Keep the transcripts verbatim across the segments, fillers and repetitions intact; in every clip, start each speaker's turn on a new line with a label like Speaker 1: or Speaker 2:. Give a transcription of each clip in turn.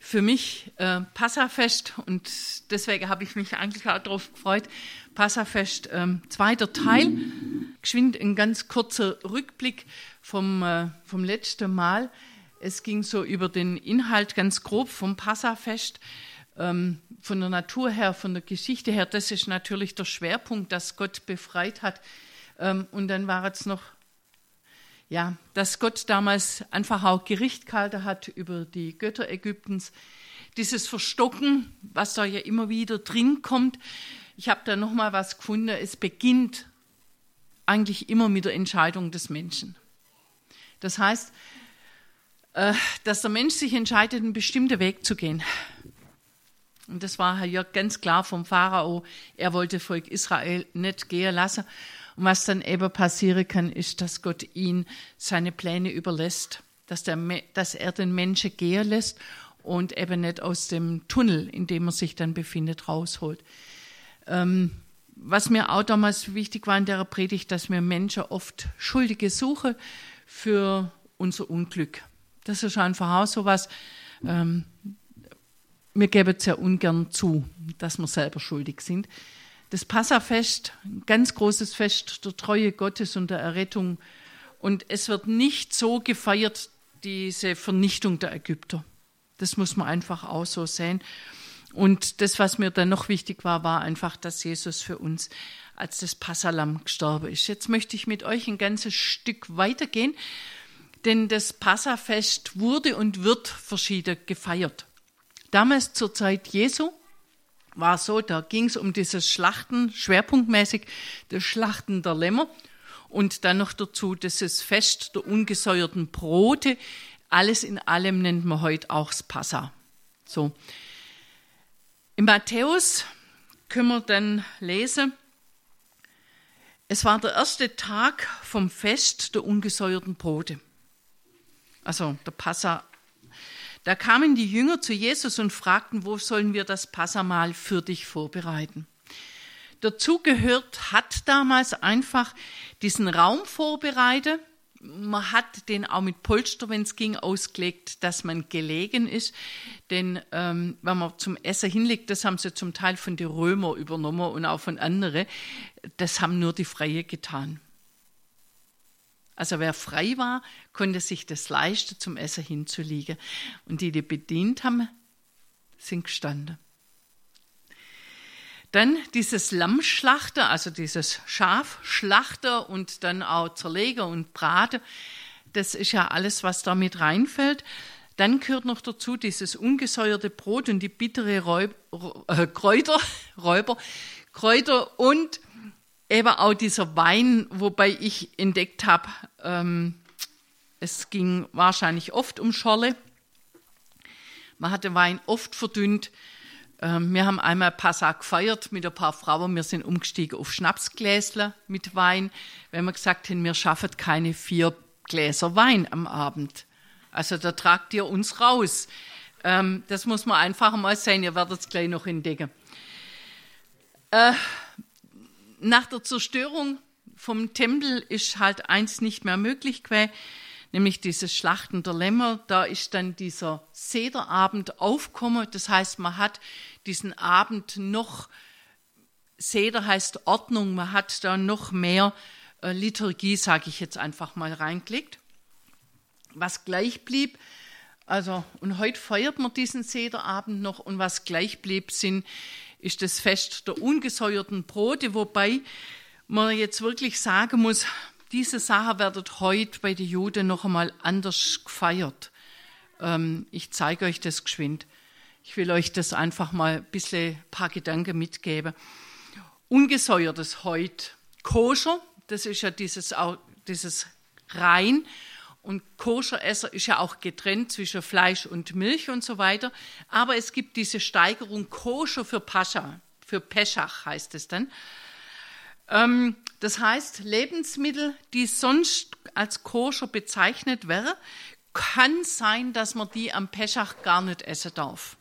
Speaker 1: für mich äh, Passafest und deswegen habe ich mich eigentlich auch darauf gefreut. Passafest, ähm, zweiter Teil, geschwind ein ganz kurzer Rückblick vom, äh, vom letzten Mal. Es ging so über den Inhalt ganz grob vom Passafest, ähm, von der Natur her, von der Geschichte her. Das ist natürlich der Schwerpunkt, dass Gott befreit hat. Ähm, und dann war jetzt noch, ja, dass Gott damals einfach auch Gericht gehalten hat über die Götter Ägyptens. Dieses Verstocken, was da ja immer wieder drin kommt. Ich habe da noch mal was gefunden. Es beginnt eigentlich immer mit der Entscheidung des Menschen. Das heißt, äh, dass der Mensch sich entscheidet, einen bestimmten Weg zu gehen. Und das war ja ganz klar vom Pharao. Er wollte Volk Israel nicht gehen lassen. Und was dann eben passieren kann, ist, dass Gott ihn seine Pläne überlässt, dass, der, dass er den Menschen gehen lässt und eben nicht aus dem Tunnel, in dem er sich dann befindet, rausholt. Ähm, was mir auch damals wichtig war in der Predigt, dass wir Menschen oft Schuldige suchen für unser Unglück. Das ist einfach auch so was, ähm, wir geben es ja ungern zu, dass wir selber schuldig sind. Das Passafest, ein ganz großes Fest der Treue Gottes und der Errettung. Und es wird nicht so gefeiert, diese Vernichtung der Ägypter. Das muss man einfach auch so sehen. Und das, was mir dann noch wichtig war, war einfach, dass Jesus für uns als das Passahlamm gestorben ist. Jetzt möchte ich mit euch ein ganzes Stück weitergehen, denn das Passafest wurde und wird verschieden gefeiert. Damals zur Zeit Jesu war so, da ging es um dieses Schlachten, schwerpunktmäßig das Schlachten der Lämmer und dann noch dazu dieses Fest der ungesäuerten Brote. Alles in allem nennt man heute auch das Passa. So. In Matthäus können wir dann lesen, es war der erste Tag vom Fest der ungesäuerten Brote. Also der Passa. Da kamen die Jünger zu Jesus und fragten, wo sollen wir das Passamahl für dich vorbereiten? Dazu gehört, hat damals einfach diesen Raum vorbereitet. Man hat den auch mit Polster, wenn es ging, ausgelegt, dass man gelegen ist. Denn ähm, wenn man zum Essen hinlegt, das haben sie zum Teil von den Römern übernommen und auch von anderen, das haben nur die Freie getan. Also wer frei war, konnte sich das leisten, zum Essen hinzulegen. Und die, die bedient haben, sind gestanden. Dann dieses Lammschlachter, also dieses Schafschlachter und dann auch zerlegen und braten. Das ist ja alles, was da mit reinfällt. Dann gehört noch dazu dieses ungesäuerte Brot und die bittere Räub, äh, Kräuter, Räuber, Kräuter und eben auch dieser Wein, wobei ich entdeckt habe, ähm, es ging wahrscheinlich oft um Schorle. Man hat den Wein oft verdünnt. Ähm, wir haben einmal Passa gefeiert mit ein paar Frauen. Wir sind umgestiegen auf Schnapsgläsler mit Wein, weil wir gesagt haben, wir schaffen keine vier Gläser Wein am Abend. Also da tragt ihr uns raus. Ähm, das muss man einfach mal sehen. Ihr werdet es gleich noch entdecken. Äh, Nach der Zerstörung vom Tempel ist halt eins nicht mehr möglich gewesen, nämlich dieses Schlachten der Lämmer. Da ist dann dieser Sederabend aufgekommen. Das heißt, man hat diesen Abend noch, Seder heißt Ordnung, man hat da noch mehr äh, Liturgie, sage ich jetzt einfach mal, reingelegt. Was gleich blieb, also und heute feiert man diesen Sederabend noch und was gleich blieb, sind ist das Fest der ungesäuerten Brote, wobei man jetzt wirklich sagen muss, diese Sache wird heute bei den Juden noch einmal anders gefeiert. Ähm, ich zeige euch das geschwind. Ich will euch das einfach mal ein bisschen ein paar Gedanken mitgeben. Ungesäuertes heute, koscher, das ist ja dieses, dieses rein. Und Koscheresser ist ja auch getrennt zwischen Fleisch und Milch und so weiter. Aber es gibt diese Steigerung Koscher für Pascha, für Peschach heißt es dann. Ähm, das heißt, Lebensmittel, die sonst als Koscher bezeichnet wären, kann sein, dass man die am Peschach gar nicht essen darf.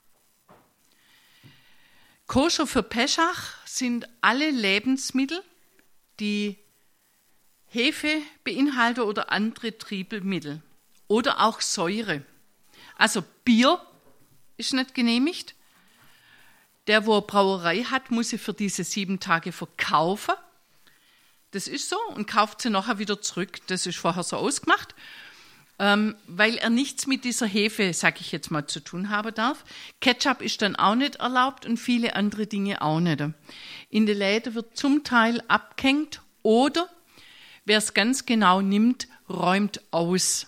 Speaker 1: Koscher für Peschach sind alle Lebensmittel, die Hefe beinhalten oder andere Triebmittel oder auch Säure. Also Bier ist nicht genehmigt. Der, wo eine Brauerei hat, muss sie für diese sieben Tage verkaufen. Das ist so und kauft sie nachher wieder zurück. Das ist vorher so ausgemacht, ähm, weil er nichts mit dieser Hefe, sage ich jetzt mal, zu tun haben darf. Ketchup ist dann auch nicht erlaubt und viele andere Dinge auch nicht. In den Läden wird zum Teil abgehängt oder, wer es ganz genau nimmt, räumt aus.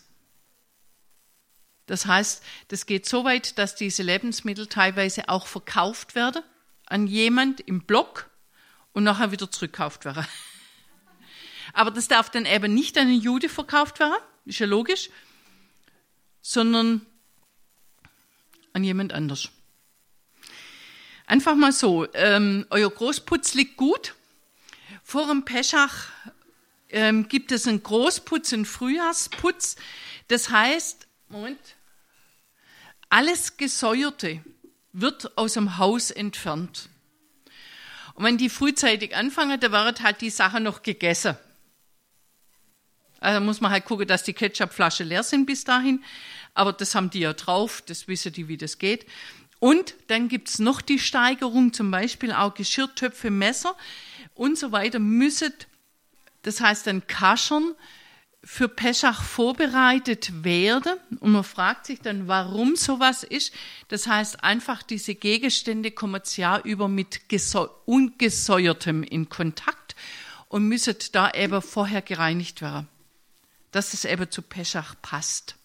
Speaker 1: Das heißt, das geht so weit, dass diese Lebensmittel teilweise auch verkauft werden an jemand im Block und nachher wieder zurückgekauft werden. Aber das darf dann eben nicht an einen Jude verkauft werden, ist ja logisch, sondern an jemand anders. Einfach mal so, ähm, euer Großputz liegt gut. Vor dem Peschach ähm, gibt es einen Großputz, einen Frühjahrsputz. Das heißt, Moment, alles Gesäuerte wird aus dem Haus entfernt. Und wenn die frühzeitig anfangen, dann wird halt die Sache noch gegessen. Also muss man halt gucken, dass die Ketchupflaschen leer sind bis dahin. Aber das haben die ja drauf, das wissen die, wie das geht. Und dann gibt es noch die Steigerung, zum Beispiel auch Geschirrtöpfe, Messer und so weiter müssen, das heißt dann kaschern, für Peschach vorbereitet werden. Und man fragt sich dann, warum sowas ist. Das heißt einfach, diese Gegenstände kommen das Jahr über mit Ungesäuertem in Kontakt und müssen da eben vorher gereinigt werden, dass es eben zu Peschach passt.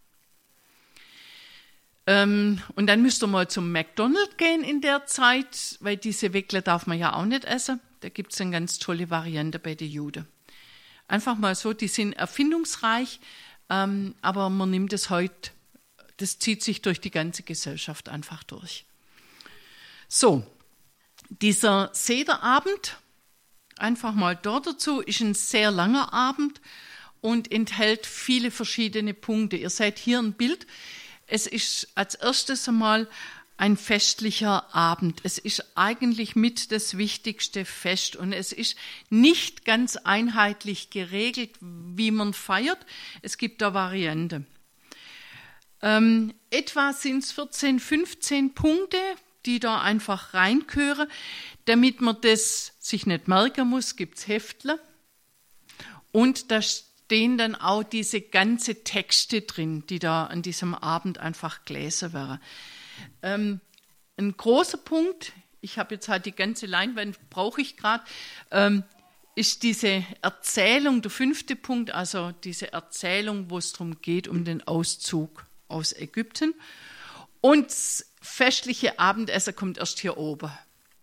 Speaker 1: Ähm, und dann müsst ihr mal zum McDonald's gehen in der Zeit, weil diese Weckler darf man ja auch nicht essen. Da gibt es eine ganz tolle Variante bei den Juden. Einfach mal so, die sind erfindungsreich, ähm, aber man nimmt es heute, das zieht sich durch die ganze Gesellschaft einfach durch. So, dieser Sederabend, einfach mal dort dazu, ist ein sehr langer Abend und enthält viele verschiedene Punkte. Ihr seht hier ein Bild. Es ist als erstes einmal ein festlicher Abend. Es ist eigentlich mit das wichtigste Fest und es ist nicht ganz einheitlich geregelt, wie man feiert. Es gibt da Varianten. Ähm, etwa sind es vierzehn, fünfzehn Punkte, die da einfach reinkören. Damit man das sich nicht merken muss, gibt es Heftler. Und da stehen dann auch diese ganze Texte drin, die da an diesem Abend einfach gelesen werden. Ähm, ein großer Punkt, ich habe jetzt halt die ganze Leinwand, brauche ich gerade, ähm, ist diese Erzählung, der fünfte Punkt, also diese Erzählung, wo es darum geht, um den Auszug aus Ägypten. Und das festliche Abendessen kommt erst hier oben.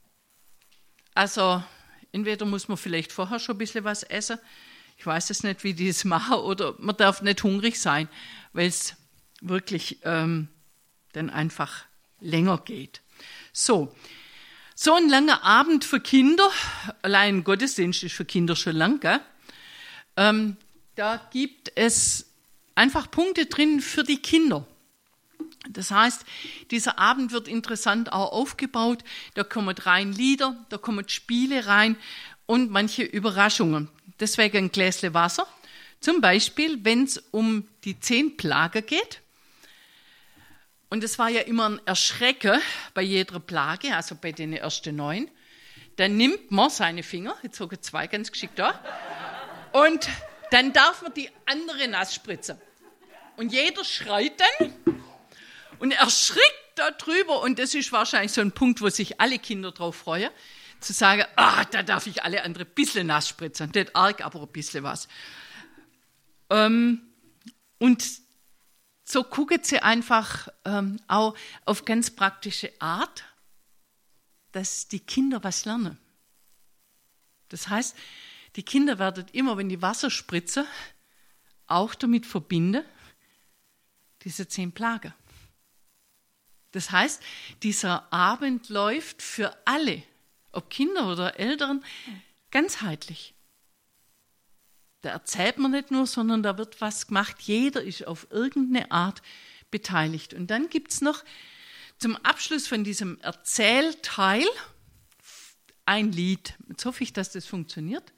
Speaker 1: Also entweder muss man vielleicht vorher schon ein bisschen was essen, ich weiß es nicht, wie die das machen, oder man darf nicht hungrig sein, weil es wirklich ähm, dann einfach länger geht. So, so ein langer Abend für Kinder, allein Gottesdienst ist für Kinder schon lang, gell? Ähm, da gibt es einfach Punkte drin für die Kinder. Das heißt, dieser Abend wird interessant auch aufgebaut. Da kommen rein Lieder, da kommen Spiele rein und manche Überraschungen. Deswegen ein Gläschen Wasser. Zum Beispiel, wenn es um die zehn Plagen geht. Und es war ja immer ein Erschrecken bei jeder Plage, also bei den ersten neun. Dann nimmt man seine Finger, jetzt sogar zwei ganz geschickt da, und dann darf man die andere nass spritzen. Und jeder schreit dann und erschrickt da drüber. Und das ist wahrscheinlich so ein Punkt, wo sich alle Kinder drauf freuen, zu sagen, ah, da darf ich alle andere ein bisschen nass spritzen. Nicht arg, aber ein bisschen was. Ähm, und so gucken sie einfach ähm, auch auf ganz praktische Art, dass die Kinder was lernen. Das heißt, die Kinder werden immer, wenn die Wasser spritzen, auch damit verbinden, diese zehn Plagen. Das heißt, dieser Abend läuft für alle, ob Kinder oder Eltern, ganzheitlich. Da erzählt man nicht nur, sondern da wird was gemacht. Jeder ist auf irgendeine Art beteiligt. Und dann gibt es noch zum Abschluss von diesem Erzählteil ein Lied. Jetzt hoffe ich, dass das funktioniert.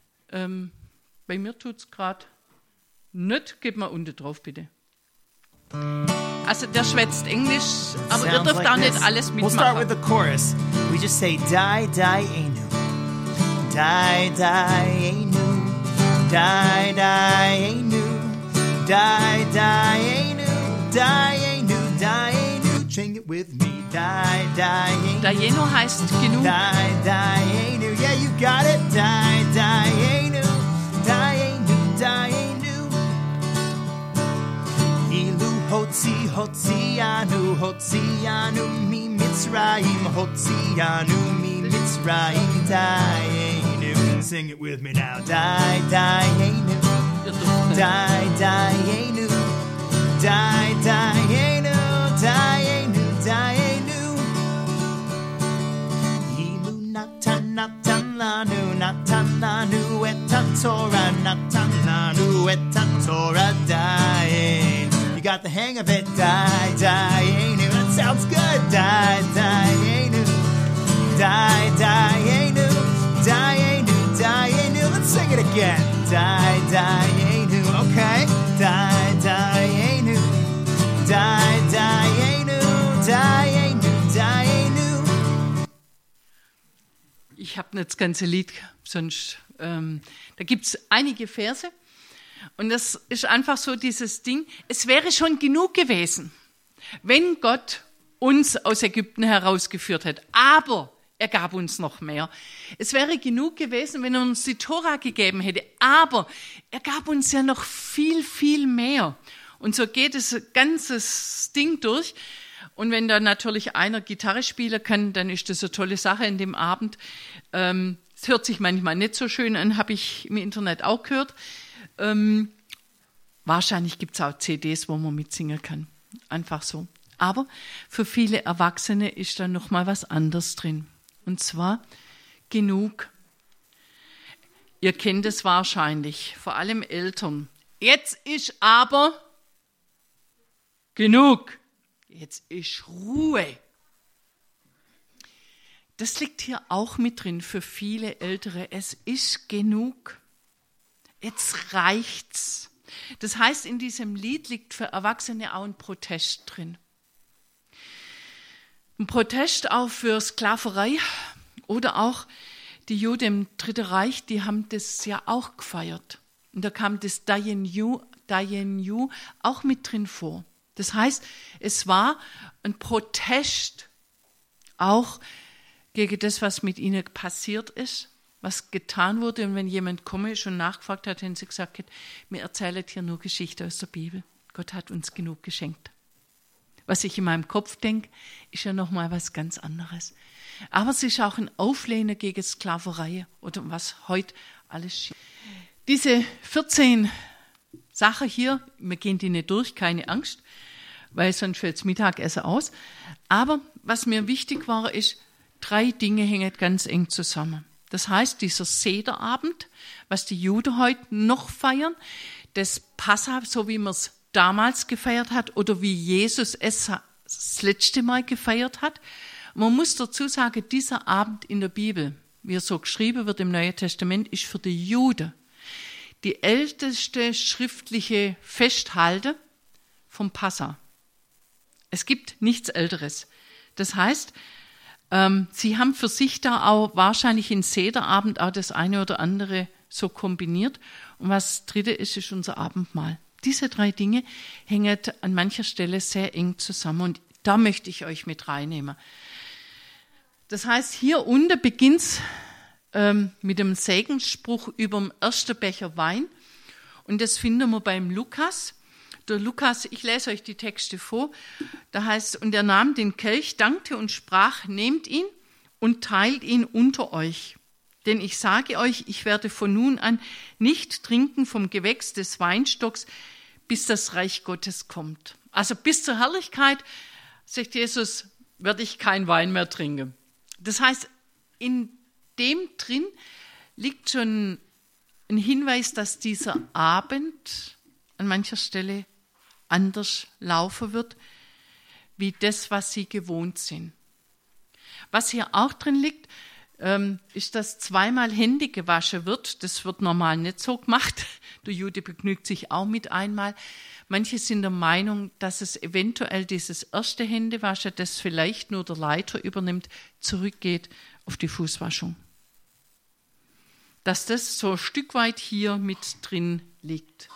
Speaker 1: Ähm, bei mir tut es gerade nicht. Gib mal unten drauf, bitte. Also der schwätzt Englisch, aber ihr
Speaker 2: Sounds
Speaker 1: dürft
Speaker 2: like
Speaker 1: auch nicht
Speaker 2: this.
Speaker 1: alles
Speaker 2: We'll start with
Speaker 1: mitmachen.
Speaker 2: the chorus. We just say die, die, enu. Die, die, enu. Die, die, enu. Die, die, enu. Die, enu. Die, enu. Sing it with me. Die, die, enu.
Speaker 1: Dayenu heißt genug.
Speaker 2: Die, die, enu. Yeah, you got it. Die, die, enu. Die, enu. Die, enu. Ilu hotzi, hotzianu, hotzianu mi Mitzrayim, hotzianu mi Mitzrayim, die, sing it with me now. Die, die,
Speaker 1: Ihr dürft
Speaker 2: die, die, die, die, die, die, Ilu natan, natan lanu, natan lanu, etan Torah, natan lanu, etan Torah, die. You got the hang of it, die, die, that sounds good, die, die, die, die, die, die, let's sing it again, die, die, okay, die, die, die, die, die, die.
Speaker 1: Ich habe nicht das ganze Lied, sonst ähm, da gibt es einige Verse. Und das ist einfach so dieses Ding, es wäre schon genug gewesen, wenn Gott uns aus Ägypten herausgeführt hätte. Aber er gab uns noch mehr. Es wäre genug gewesen, wenn er uns die Tora gegeben hätte. Aber er gab uns ja noch viel, viel mehr. Und so geht das ganze Ding durch. Und wenn da natürlich einer Gitarre spielen kann, dann ist das eine tolle Sache in dem Abend. Ähm, es hört sich manchmal nicht so schön an, habe ich im Internet auch gehört. Ähm, wahrscheinlich gibt es auch C Ds, wo man mitsingen kann. Einfach so. Aber für viele Erwachsene ist da noch mal was anderes drin. Und zwar genug. Ihr kennt es wahrscheinlich, vor allem Eltern. Jetzt ist aber genug. Jetzt ist Ruhe. Das liegt hier auch mit drin für viele Ältere. Es ist genug. Jetzt reicht's. Das heißt, in diesem Lied liegt für Erwachsene auch ein Protest drin. Ein Protest auch für Sklaverei oder auch die Juden im Dritten Reich, die haben das ja auch gefeiert. Und da kam das Dayenu, Dayenu auch mit drin vor. Das heißt, es war ein Protest auch gegen das, was mit ihnen passiert ist, was getan wurde. Und wenn jemand gekommen ist und nachgefragt hat, haben sie gesagt, wir erzählen hier nur Geschichte aus der Bibel. Gott hat uns genug geschenkt. Was ich in meinem Kopf denke, ist ja nochmal was ganz anderes. Aber es ist auch ein Auflehnen gegen Sklaverei oder was heute alles steht. Diese vierzehn Sachen hier, wir gehen die nicht durch, keine Angst, weil sonst fällt das Mittagessen aus. Aber was mir wichtig war, ist, drei Dinge hängen ganz eng zusammen. Das heißt, dieser Sederabend, was die Juden heute noch feiern, das Passa, so wie man es damals gefeiert hat oder wie Jesus es das letzte Mal gefeiert hat. Man muss dazu sagen, dieser Abend in der Bibel, wie er so geschrieben wird im Neuen Testament, ist für die Juden die älteste schriftliche Festhalte vom Passa. Es gibt nichts Älteres. Das heißt, ähm, sie haben für sich da auch wahrscheinlich in Sederabend auch das eine oder andere so kombiniert. Und was Dritte ist, ist unser Abendmahl. Diese drei Dinge hängen an mancher Stelle sehr eng zusammen und da möchte ich euch mit reinnehmen. Das heißt, hier unten beginnt es ähm, mit dem Segensspruch über dem ersten Becher Wein und das finden wir beim Lukas. Der Lukas, ich lese euch die Texte vor, da heißt, und er nahm den Kelch, dankte und sprach, nehmt ihn und teilt ihn unter euch. Denn ich sage euch, ich werde von nun an nicht trinken vom Gewächs des Weinstocks, bis das Reich Gottes kommt. Also bis zur Herrlichkeit, sagt Jesus, werde ich kein Wein mehr trinken. Das heißt, in dem drin liegt schon ein Hinweis, dass dieser Abend an mancher Stelle anders laufen wird, wie das, was sie gewohnt sind. Was hier auch drin liegt, ähm, ist, dass zweimal Hände gewaschen wird. Das wird normal nicht so gemacht. Der Jude begnügt sich auch mit einmal. Manche sind der Meinung, dass es eventuell dieses erste Händewaschen, das vielleicht nur der Leiter übernimmt, zurückgeht auf die Fußwaschung. Dass das so ein Stück weit hier mit drin liegt.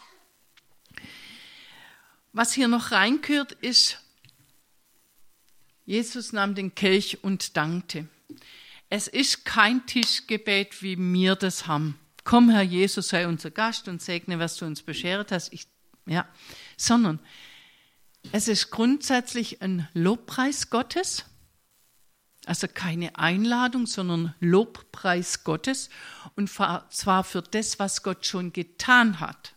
Speaker 1: Was hier noch reingehört, ist, Jesus nahm den Kelch und dankte. Es ist kein Tischgebet, wie wir das haben. Komm, Herr Jesus, sei unser Gast und segne, was du uns beschert hast. Ich, ja. Sondern es ist grundsätzlich ein Lobpreis Gottes, also keine Einladung, sondern Lobpreis Gottes, und zwar für das, was Gott schon getan hat.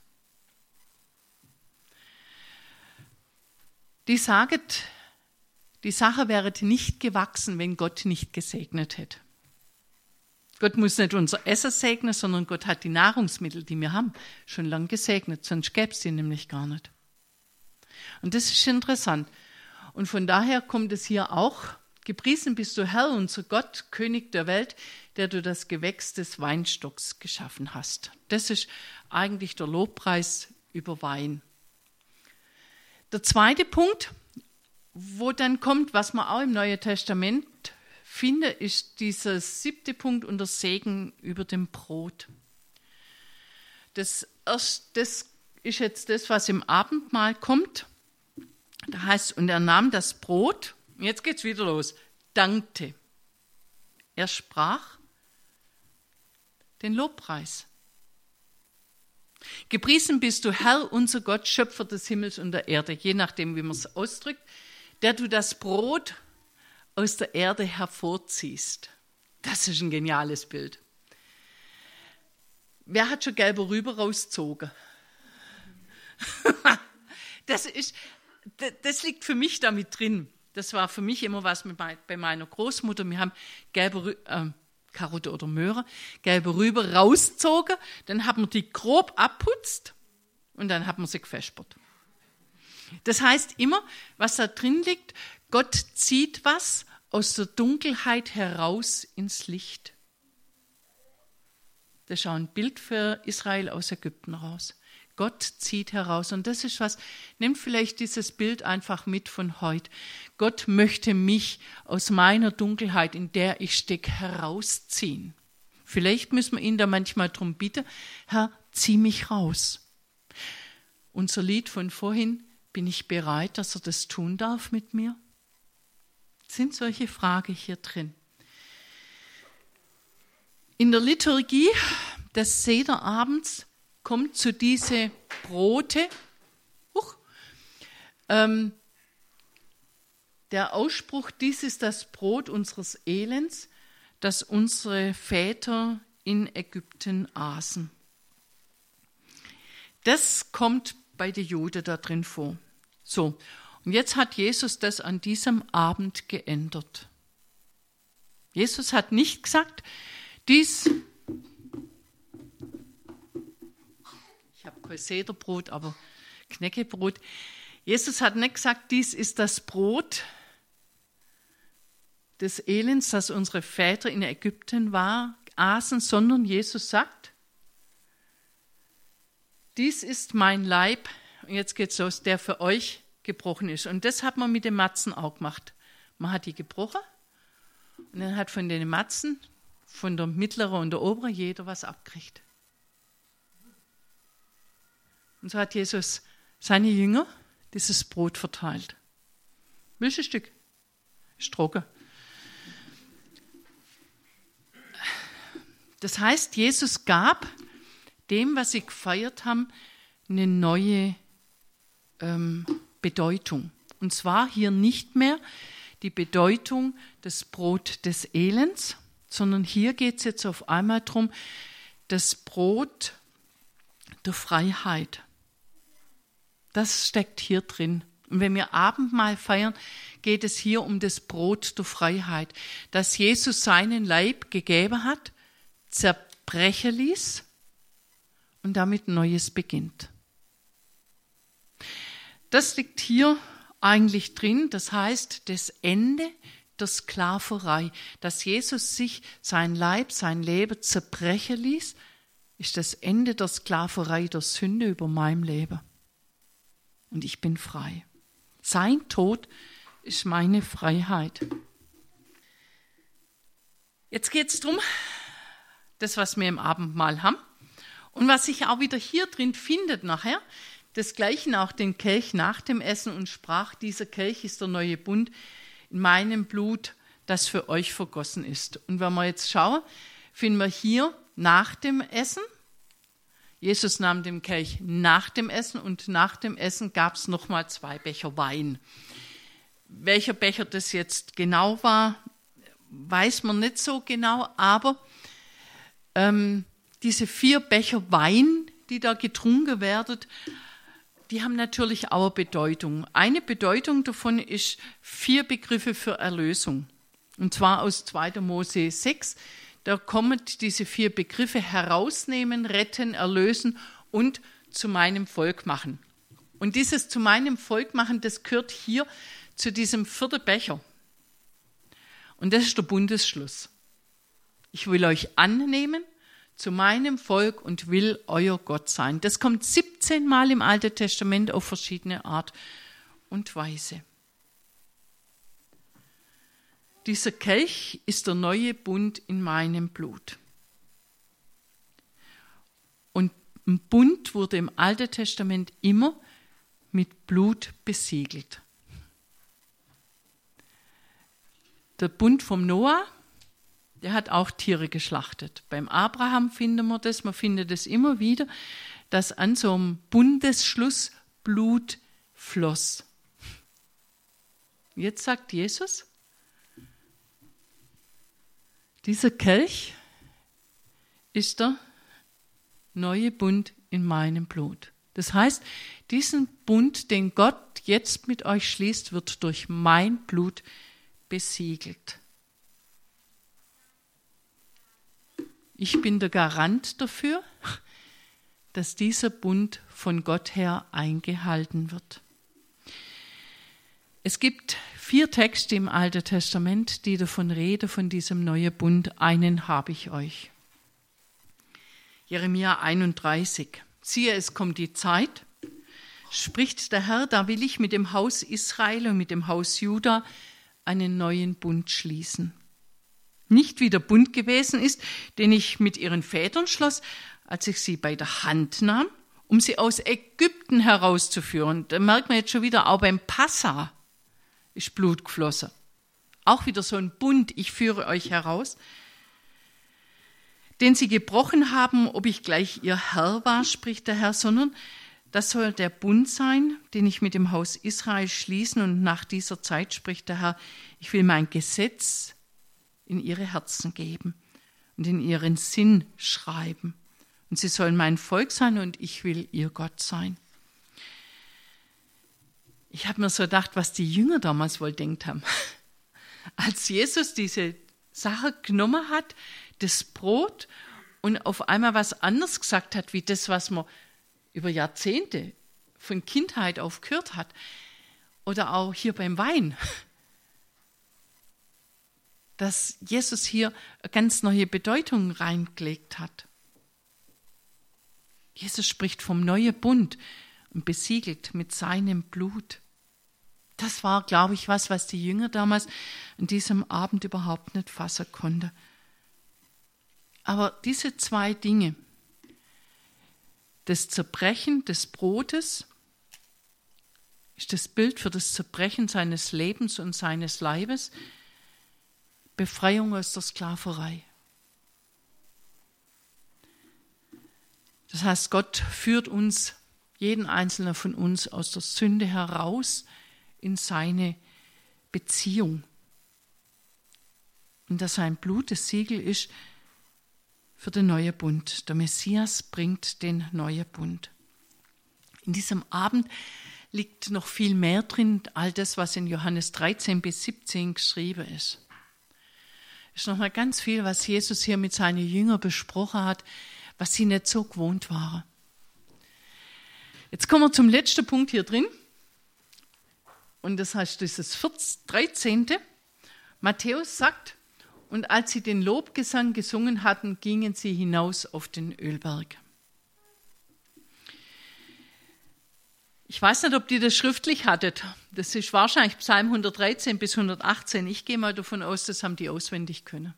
Speaker 1: Die sagen, die Sache wäre nicht gewachsen, wenn Gott nicht gesegnet hätte. Gott muss nicht unser Essen segnen, sondern Gott hat die Nahrungsmittel, die wir haben, schon lange gesegnet, sonst gäbe es die nämlich gar nicht. Und das ist interessant. Und von daher kommt es hier auch, gepriesen bist du Herr, unser Gott, König der Welt, der du das Gewächs des Weinstocks geschaffen hast. Das ist eigentlich der Lobpreis über Wein. Der zweite Punkt, wo dann kommt, was man auch im Neuen Testament findet, ist dieser siebte Punkt unter Segen über dem Brot. Das, erst, das ist jetzt das, was im Abendmahl kommt. Da heißt, und er nahm das Brot, und jetzt geht's wieder los, dankte. Er sprach den Lobpreis. Gepriesen bist du, Herr, unser Gott, Schöpfer des Himmels und der Erde, je nachdem, wie man es ausdrückt, der du das Brot aus der Erde hervorziehst. Das ist ein geniales Bild. Wer hat schon gelbe Rübe rausgezogen? das, ist, das liegt für mich damit drin. Das war für mich immer was mit bei meiner Großmutter. Wir haben gelbe äh, Karotte oder Möhre, gelbe Rübe rausgezogen, dann haben wir die grob abputzt und dann haben wir sie gefespert. Das heißt immer, was da drin liegt, Gott zieht was aus der Dunkelheit heraus ins Licht. Das ist auch ein Bild für Israel aus Ägypten raus. Gott zieht heraus. Und das ist was, nehmt vielleicht dieses Bild einfach mit von heute. Gott möchte mich aus meiner Dunkelheit, in der ich stecke, herausziehen. Vielleicht müssen wir ihn da manchmal darum bitten, Herr, zieh mich raus. Unser Lied von vorhin, bin ich bereit, dass er das tun darf mit mir? Sind solche Fragen hier drin? In der Liturgie des Sederabends kommt zu diese Brote huch, ähm, der Ausspruch, dies ist das Brot unseres Elends, das unsere Väter in Ägypten aßen. Das kommt bei den Juden da drin vor. So, und jetzt hat Jesus das an diesem Abend geändert. Jesus hat nicht gesagt, dies, ich habe kein Sederbrot, aber Knäckebrot. Jesus hat nicht gesagt, dies ist das Brot des Elends, das unsere Väter in Ägypten war, aßen, sondern Jesus sagt, dies ist mein Leib, und jetzt geht's los, der für euch gebrochen ist. Und das hat man mit den Matzen auch gemacht. Man hat die gebrochen und dann hat von den Matzen, von der mittleren und der oberen, jeder was abgekriegt. Und so hat Jesus seine Jünger dieses Brot verteilt. Willst du ein Stück? Ist trocken. Das heißt, Jesus gab dem, was sie gefeiert haben, eine neue ähm, Bedeutung. Und zwar hier nicht mehr die Bedeutung des Brot des Elends, sondern hier geht es jetzt auf einmal darum, das Brot der Freiheit. Das steckt hier drin. Und wenn wir Abendmahl feiern, geht es hier um das Brot der Freiheit, dass Jesus seinen Leib gegeben hat, zerbrechen ließ und damit Neues beginnt. Das liegt hier eigentlich drin, das heißt das Ende der Sklaverei, dass Jesus sich sein Leib, sein Leben zerbrechen ließ, ist das Ende der Sklaverei, der Sünde über meinem Leben. Und ich bin frei. Sein Tod ist meine Freiheit. Jetzt geht es darum, das, was wir im Abendmahl haben und was sich auch wieder hier drin findet nachher, desgleichen auch den Kelch nach dem Essen und sprach, dieser Kelch ist der neue Bund in meinem Blut, das für euch vergossen ist. Und wenn wir jetzt schauen, finden wir hier nach dem Essen, Jesus nahm den Kelch nach dem Essen und nach dem Essen gab es nochmal zwei Becher Wein. Welcher Becher das jetzt genau war, weiß man nicht so genau, aber ähm, diese vier Becher Wein, die da getrunken werden, die haben natürlich auch eine Bedeutung. Eine Bedeutung davon ist vier Begriffe für Erlösung. Und zwar aus zweiter Mose sechs. Da kommen diese vier Begriffe: herausnehmen, retten, erlösen und zu meinem Volk machen. Und dieses zu meinem Volk machen, das gehört hier zu diesem vierten Becher. Und das ist der Bundesschluss. Ich will euch annehmen zu meinem Volk und will euer Gott sein. Das kommt siebzehn Mal im Alten Testament auf verschiedene Art und Weise. Dieser Kelch ist der neue Bund in meinem Blut. Und ein Bund wurde im Alten Testament immer mit Blut besiegelt. Der Bund vom Noah, der hat auch Tiere geschlachtet. Beim Abraham finden wir das, man findet es immer wieder, dass an so einem Bundesschluss Blut floss. Jetzt sagt Jesus, dieser Kelch ist der neue Bund in meinem Blut. Das heißt, diesen Bund, den Gott jetzt mit euch schließt, wird durch mein Blut besiegelt. Ich bin der Garant dafür, dass dieser Bund von Gott her eingehalten wird. Es gibt vier Texte im Alten Testament, die davon reden, von diesem neuen Bund. Einen habe ich euch. Jeremia einunddreißig. Siehe, es kommt die Zeit, spricht der Herr, da will ich mit dem Haus Israel und mit dem Haus Juda einen neuen Bund schließen. Nicht wie der Bund gewesen ist, den ich mit ihren Vätern schloss, als ich sie bei der Hand nahm, um sie aus Ägypten herauszuführen. Da merkt man jetzt schon wieder, auch beim Passa ist Blut geflossen. Auch wieder so ein Bund, ich führe euch heraus, den sie gebrochen haben, ob ich gleich ihr Herr war, spricht der Herr, sondern das soll der Bund sein, den ich mit dem Haus Israel schließen, und nach dieser Zeit spricht der Herr, ich will mein Gesetz in ihre Herzen geben und in ihren Sinn schreiben. Und sie sollen mein Volk sein und ich will ihr Gott sein. Ich habe mir so gedacht, was die Jünger damals wohl gedacht haben. Als Jesus diese Sache genommen hat, das Brot, und auf einmal was anderes gesagt hat, wie das, was man über Jahrzehnte von Kindheit auf gehört hat. Oder auch hier beim Wein. Dass Jesus hier eine ganz neue Bedeutung reingelegt hat. Jesus spricht vom neuen Bund und besiegelt mit seinem Blut. Das war, glaube ich, was, was die Jünger damals an diesem Abend überhaupt nicht fassen konnten. Aber diese zwei Dinge, das Zerbrechen des Brotes, ist das Bild für das Zerbrechen seines Lebens und seines Leibes, Befreiung aus der Sklaverei. Das heißt, Gott führt uns, jeden einzelnen von uns, aus der Sünde heraus in seine Beziehung. Und dass sein Blut das Siegel ist für den neuen Bund. Der Messias bringt den neuen Bund. In diesem Abend liegt noch viel mehr drin, all das, was in Johannes dreizehn bis siebzehn geschrieben ist. Es ist noch mal ganz viel, was Jesus hier mit seinen Jüngern besprochen hat, was sie nicht so gewohnt waren. Jetzt kommen wir zum letzten Punkt hier drin. Und das heißt, dieses dreizehnte Matthäus sagt, und als sie den Lobgesang gesungen hatten, gingen sie hinaus auf den Ölberg. Ich weiß nicht, ob ihr das schriftlich hattet. Das ist wahrscheinlich Psalm hundertdreizehn bis hundertachtzehn. Ich gehe mal davon aus, das haben die auswendig können.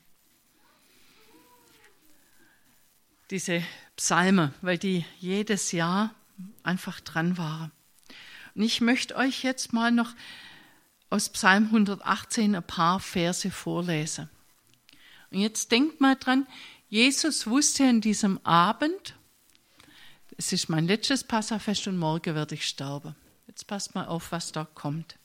Speaker 1: Diese Psalme, weil die jedes Jahr einfach dran waren. Und ich möchte euch jetzt mal noch aus Psalm hundertachtzehn ein paar Verse vorlesen. Und jetzt denkt mal dran, Jesus wusste an diesem Abend, es ist mein letztes Passafest und morgen werde ich sterben. Jetzt passt mal auf, was da kommt.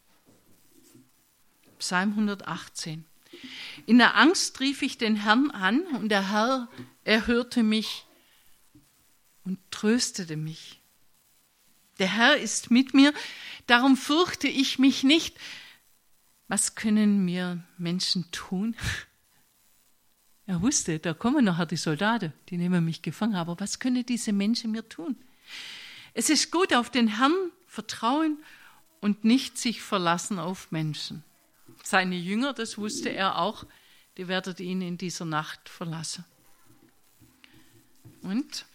Speaker 1: Psalm hundertachtzehn. In der Angst rief ich den Herrn an und der Herr erhörte mich und tröstete mich. Der Herr ist mit mir, darum fürchte ich mich nicht. Was können mir Menschen tun? Er wusste, da kommen nachher die Soldaten, die nehmen mich gefangen. Aber was können diese Menschen mir tun? Es ist gut, auf den Herrn vertrauen und nicht sich verlassen auf Menschen. Seine Jünger, das wusste er auch, die werden ihn in dieser Nacht verlassen. Und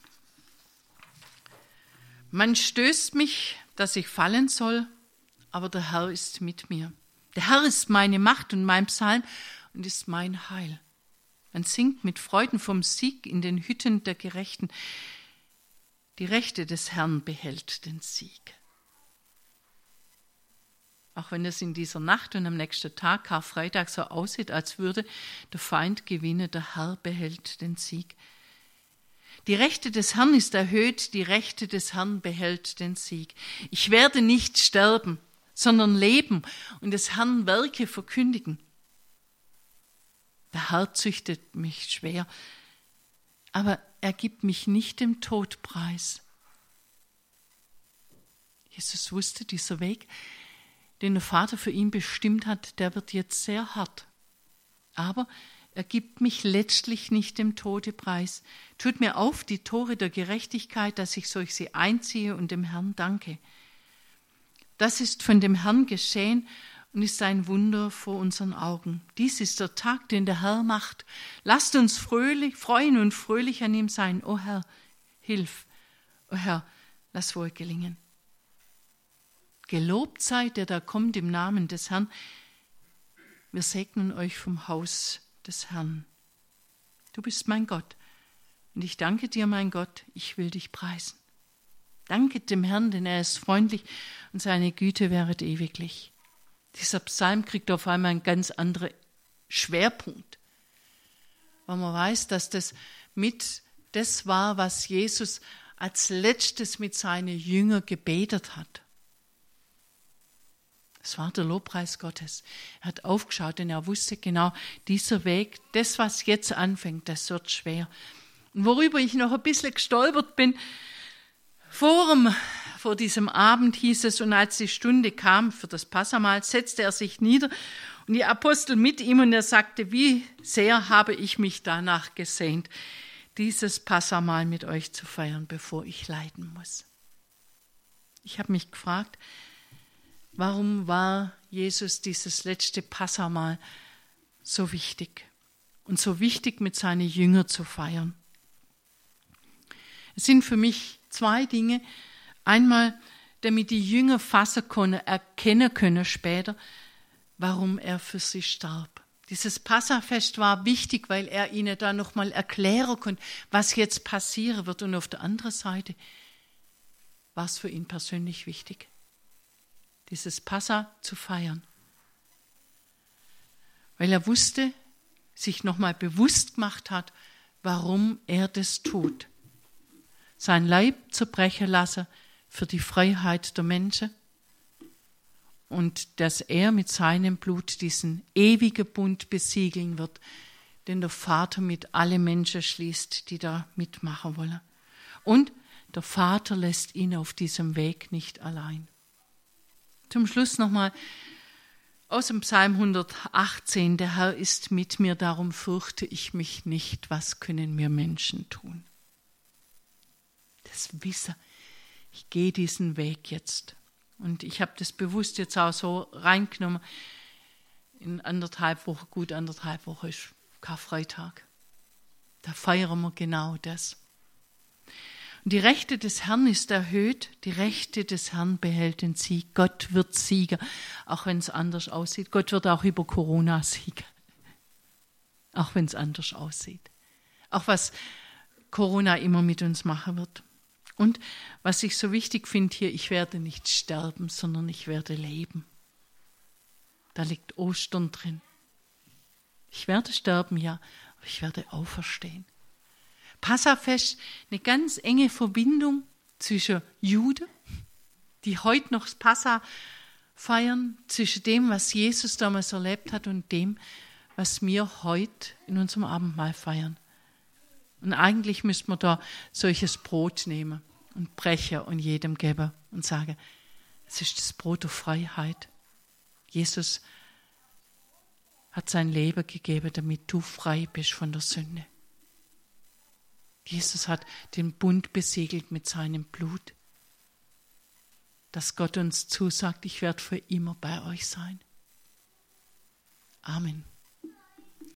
Speaker 1: man stößt mich, dass ich fallen soll, aber der Herr ist mit mir. Der Herr ist meine Macht und mein Psalm und ist mein Heil. Man singt mit Freuden vom Sieg in den Hütten der Gerechten. Die Rechte des Herrn behält den Sieg. Auch wenn es in dieser Nacht und am nächsten Tag, Karfreitag, so aussieht, als würde der Feind gewinnen, der Herr behält den Sieg. Die Rechte des Herrn ist erhöht, die Rechte des Herrn behält den Sieg. Ich werde nicht sterben, sondern leben und des Herrn Werke verkündigen. Der Herr züchtet mich schwer, aber er gibt mich nicht dem Tod preis. Jesus wusste, dieser Weg, den der Vater für ihn bestimmt hat, der wird jetzt sehr hart. Aber er gibt mich letztlich nicht dem Tode preis. Tut mir auf die Tore der Gerechtigkeit, dass ich durch sie einziehe und dem Herrn danke. Das ist von dem Herrn geschehen und ist ein Wunder vor unseren Augen. Dies ist der Tag, den der Herr macht. Lasst uns fröhlich, freuen und fröhlich an ihm sein. O Herr, hilf. O Herr, lass wohl gelingen. Gelobt sei, der da kommt im Namen des Herrn. Wir segnen euch vom Haus des Herrn. Du bist mein Gott und ich danke dir, mein Gott, ich will dich preisen. Danket dem Herrn, denn er ist freundlich und seine Güte währet ewiglich. Dieser Psalm kriegt auf einmal einen ganz anderen Schwerpunkt, weil man weiß, dass das mit das war, was Jesus als letztes mit seinen Jüngern gebetet hat. Es war der Lobpreis Gottes. Er hat aufgeschaut, denn er wusste genau, dieser Weg, das, was jetzt anfängt, das wird schwer. Und worüber ich noch ein bisschen gestolpert bin, vor, dem, vor diesem Abend hieß es, und als die Stunde kam für das Passamahl, setzte er sich nieder und die Apostel mit ihm und er sagte, wie sehr habe ich mich danach gesehnt, dieses Passamahl mit euch zu feiern, bevor ich leiden muss. Ich habe mich gefragt, warum war Jesus dieses letzte Passamahl so wichtig und so wichtig mit seinen Jüngern zu feiern? Es sind für mich zwei Dinge. Einmal, damit die Jünger fassen können, erkennen können später, warum er für sie starb. Dieses Passafest war wichtig, weil er ihnen da nochmal erklären konnte, was jetzt passieren wird. Und auf der anderen Seite war es für ihn persönlich wichtig, dieses Passa zu feiern. Weil er wusste, sich nochmal bewusst gemacht hat, warum er das tut. Sein Leib zerbrechen lassen für die Freiheit der Menschen und dass er mit seinem Blut diesen ewigen Bund besiegeln wird, den der Vater mit allen Menschen schließt, die da mitmachen wollen. Und der Vater lässt ihn auf diesem Weg nicht allein. Zum Schluss nochmal aus dem Psalm hundertachtzehn. Der Herr ist mit mir, darum fürchte ich mich nicht. Was können mir Menschen tun? Das Wissen, ich gehe diesen Weg jetzt. Und ich habe das bewusst jetzt auch so reingenommen. in anderthalb Wochen, gut anderthalb Wochen ist Karfreitag. Da feiern wir genau das. Und die Rechte des Herrn ist erhöht, die Rechte des Herrn behält den Sieg. Gott wird siegen, auch wenn es anders aussieht. Gott wird auch über Corona siegen, auch wenn es anders aussieht. Auch was Corona immer mit uns machen wird. Und was ich so wichtig finde hier, ich werde nicht sterben, sondern ich werde leben. Da liegt Ostern drin. Ich werde sterben, ja, aber ich werde auferstehen. Passafest, eine ganz enge Verbindung zwischen Juden, die heute noch das Passa feiern, zwischen dem, was Jesus damals erlebt hat und dem, was wir heute in unserem Abendmahl feiern. Und eigentlich müsste man da solches Brot nehmen und brechen und jedem geben und sagen, es ist das Brot der Freiheit. Jesus hat sein Leben gegeben, damit du frei bist von der Sünde. Jesus hat den Bund besiegelt mit seinem Blut, dass Gott uns zusagt, ich werde für immer bei euch sein. Amen.